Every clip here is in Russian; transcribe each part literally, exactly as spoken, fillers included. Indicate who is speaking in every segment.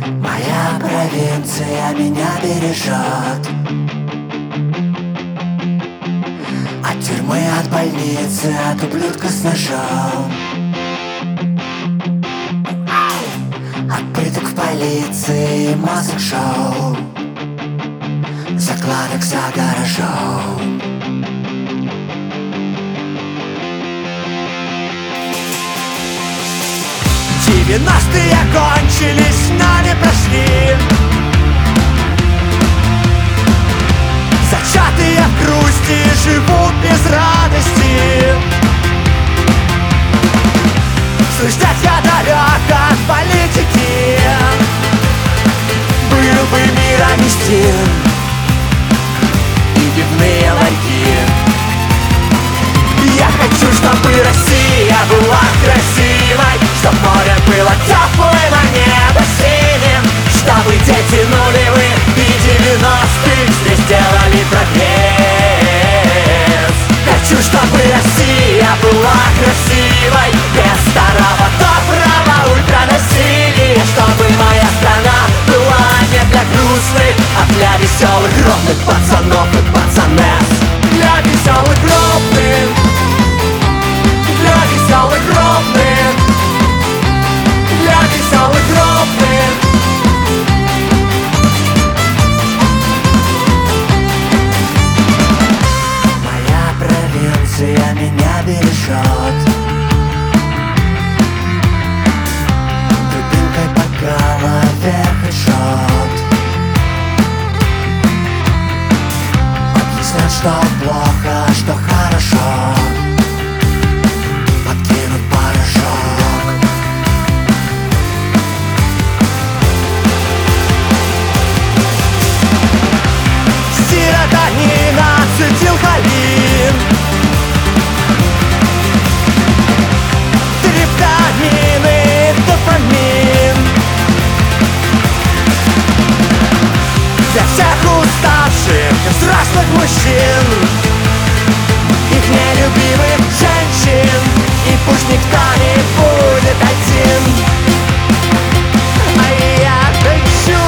Speaker 1: Моя провинция меня бережет от тюрьмы, от больницы, от ублюдка с ножом, от пыток в полиции и масок-шоу, закладок за гаражом. Девяностые кончились, но не прошли. Зачатые в грусти живут без радости. Слышь, дядь, я далек от политики. Был бы мир амнистин и пивные ларьки. Я хочу, чтобы Россия была красивой, чтоб море было теплым, а небо синим, чтобы дети нулевых и девяностых здесь делали прогресс. Хочу, чтобы Россия была красивой, без старого доброго ультранасилия, чтобы моя страна была не для грустных, а для веселых, ровных пацанов и пацанес. Для веселых, ровных, для веселых, ровных, для веселых, ровных. Моя провинция меня бережет дубинкой по голове хэдшот. Объяснят, что плохо, что хорошо, подкинут порошок. Серотонин, ацетилхолин, триптамин и дофамин. Для всех уставших и взрослых мужчин, их нелюбимых женщин, и пусть никто не будет один. А я хочу,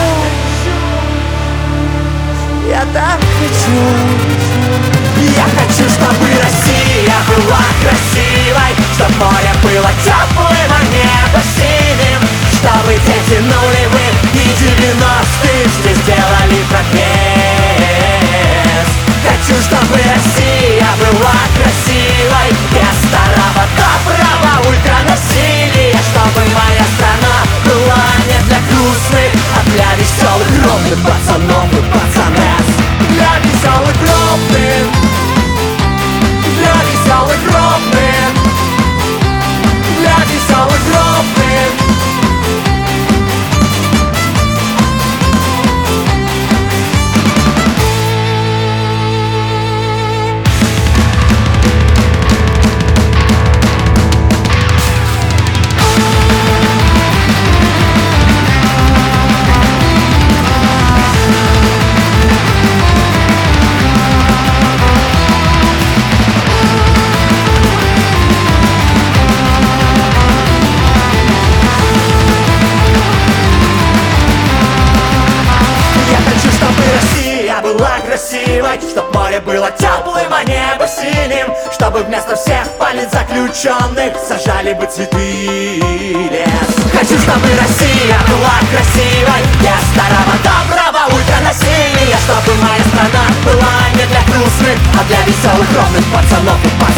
Speaker 1: я так хочу. Я хочу, чтобы Россия была красивой, чтоб море было теплым, а небо синим, чтобы дети нулевых и девяностых здесь делали прогресс. Хочу, чтобы Россия была красивой, без старого доброго ультранасилия, чтобы моя страна была не для грустных, а для веселых, ровных пацанов и пацанес. Для веселых, ровных, для веселых, ровных, для веселых, ровных. Была красивой, чтоб море было теплым, а небо синим, чтобы вместо всех политзаключенных сажали бы цветы и лес. Хочу, чтобы Россия была красивой, без старого доброго ультранасилия, чтобы моя страна была не для грустных, а для веселых, ровных пацанов и пацанов.